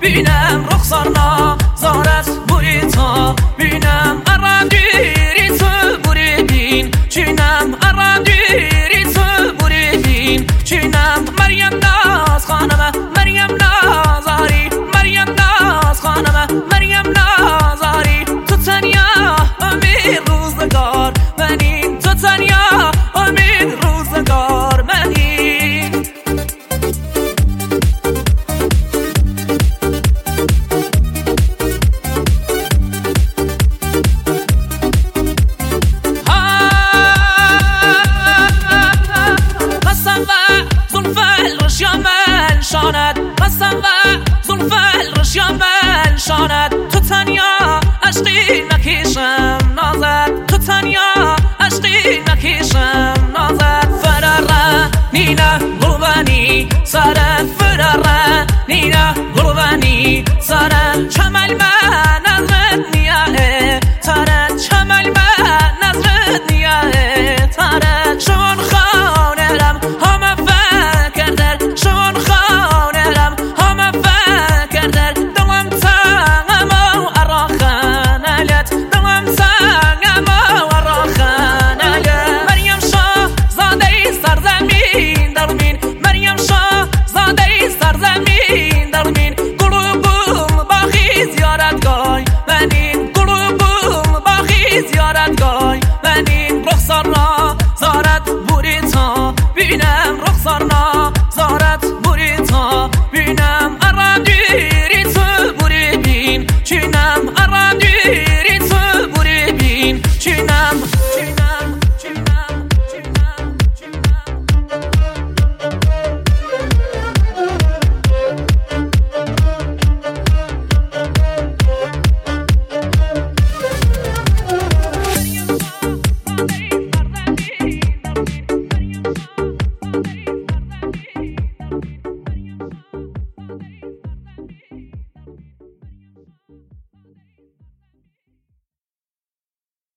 بینم رخسارنا زارت بوری تا بینم اردیری تو بوریدین چینم اردیری تو بوریدین چینم مریم ناز خانم مریم نازاری مریم ناز خانم مریم نازاری تو تنیا امید روزگار منین تو تنیا امید روزگار منین قسم و زلف الرش یامل شاند تو تنیا عشقی نکیشم نازد تو تنیا عشقی نکیشم نازد فراره نینا قربانی سرت فراره نینا قربانی سرت چمل من نظرت نیاه ترت چمل من نظرت نیاه ترت شون خانرم همه فکر در شون خانرم همه فکر در دلم تنگم و اراخانلت دلم تنگم و اراخانلت مریم شاه زاده سرزمین درمین مریم شاه زاده سرزمین درمین قلوبم باخی زیارتگاه منین قلوبم باخی زیارتگاه منین رخسار را زارت بوری تا بینم